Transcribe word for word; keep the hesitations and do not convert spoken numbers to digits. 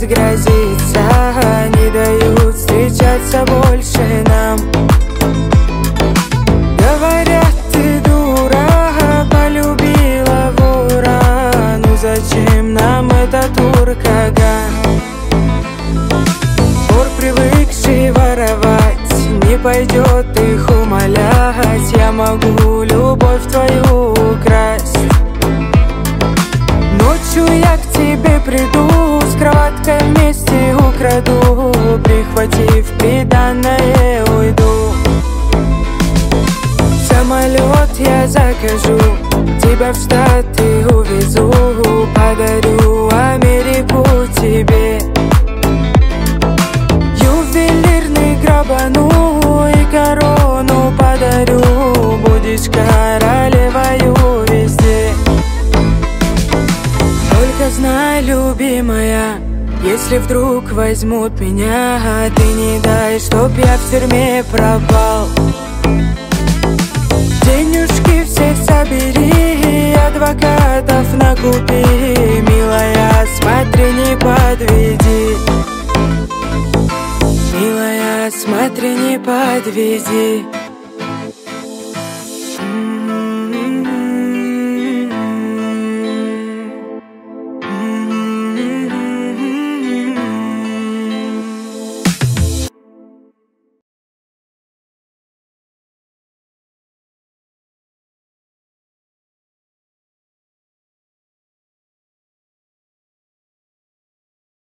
грозится, не дают встречаться больше нам. Говорят, ты дура, полюбила вора. Ну зачем нам этот уркаган? Вор, привыкший воровать, не пойдет их умолять. Я могу любовь твою украсть. Ночью я к тебе приду, с кроваткой вместе украду. Прихватив приданное, уйду. Самолет я закажу, тебя в Штаты увезу. Подарю Америку тебе. Ювелирный грабану и корону подарю. Будешь королевою везде. Только знай, любимая, если вдруг возьмут меня, ты не дай, чтоб я в тюрьме пропал. Денежки все собери, адвокатов накупи. Милая, смотри, не подведи. Милая, смотри, не подведи.